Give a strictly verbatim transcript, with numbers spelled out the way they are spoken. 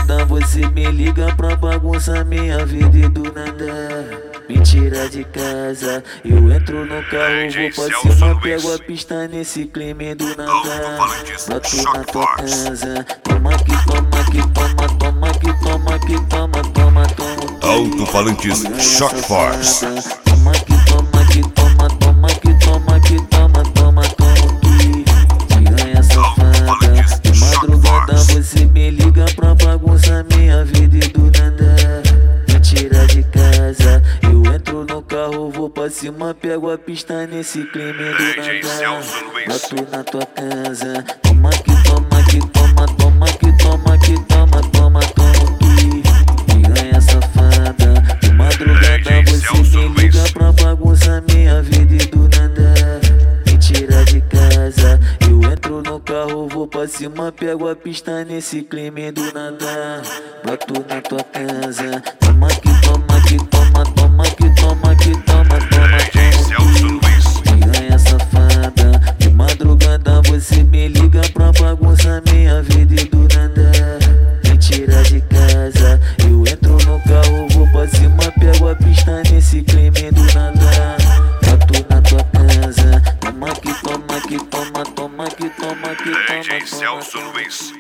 madrugada você me liga pra bagunçar minha vida e do nada me tira de casa. Eu entro no carro, vou pra cima, pego a pista nesse clima e do nada bato na tua casa. Toma que toma que toma, toma que toma que toma, toma, toma. Alto-falantes Shock Force. Toma que toma que toma, toma que toma que toma, toma, toma que piranha safada. De madrugada você me liga pra bagunçar minha vida e do nada me tira de casa. Eu entro no carro, vou pra cima, pego a pista nesse clima e do nada bato na tua casa. Toma que toma que toma, toma que toma que toma, toma, toma que piranha safada. De madrugada você me liga pra bagunçar minha vida e do nada me tira de casa. Eu entro no carro, vou pra cima, pego a pista nesse clima e do nada bato na tua casa. Toma que toma que toma, toma que toma que toma, toma, toma piranha safada. De madrugada você me liga pra bagunçar minha vida e do nada me tira de casa. Eu entro no carro, vou pra cima, pego a pista nesse clima e do nada bato na tua casa. Toma que toma que toma, toma que toma que toma, toma, toma.